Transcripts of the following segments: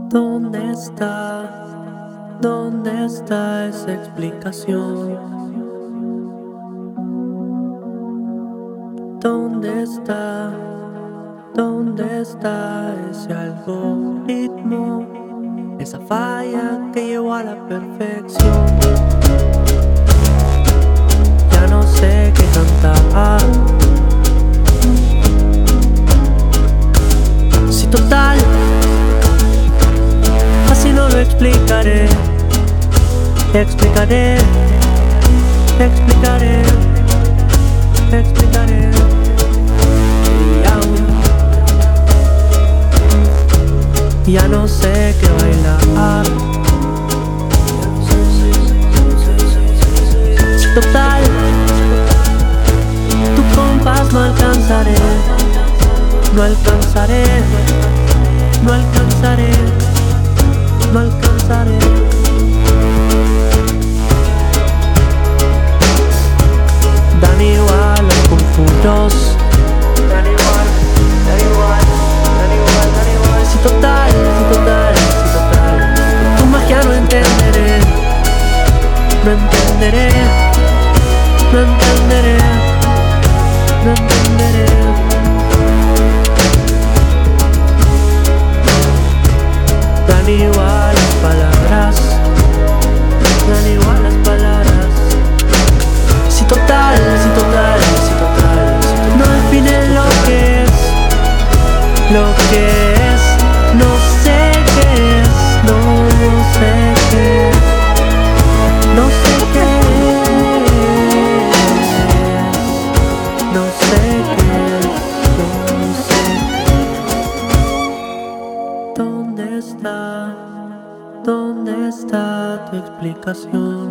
¿Dónde está? ¿Dónde está esa explicación? ¿Dónde está? ¿Dónde está ese algoritmo? Esa falla que llevó a la perfección. Ya no sé qué cantar. Si total, así no lo explicaré. Te explicaré, te explicaré, te explicaré. Ya no sé qué bailar. Si total, tu compás no alcanzaré, no alcanzaré, no alcanzaré, no alcanzaré. Dan igual los confusos, dan igual, dan igual, dan igual, dan igual. Si total, si total, si total, tu magia no entenderé, no entenderé, no entenderé, no entenderé. Dan igual las palabras, dan igual las palabras. Si total, si total, si total, no define lo que es, lo que es, no sé qué es, no sé qué es, no sé qué es, no sé qué es, no sé. ¿Dónde está? ¿Dónde está tu explicación?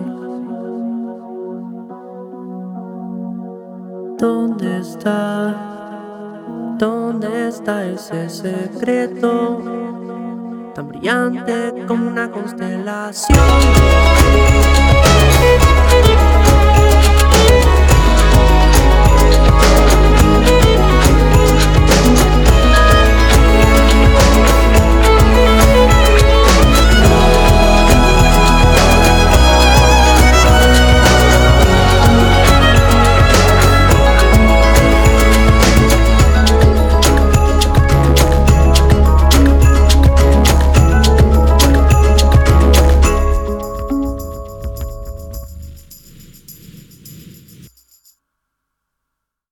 ¿Dónde está? ¿Dónde está ese secreto tan brillante como una constelación?